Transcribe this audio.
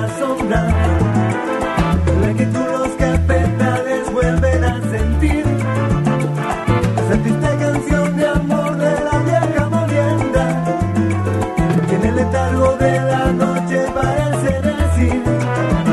sombra, la que tú los cafetales vuelven a sentir. Esa triste canción de amor de la vieja molienda, que en el letargo de la noche parece decir: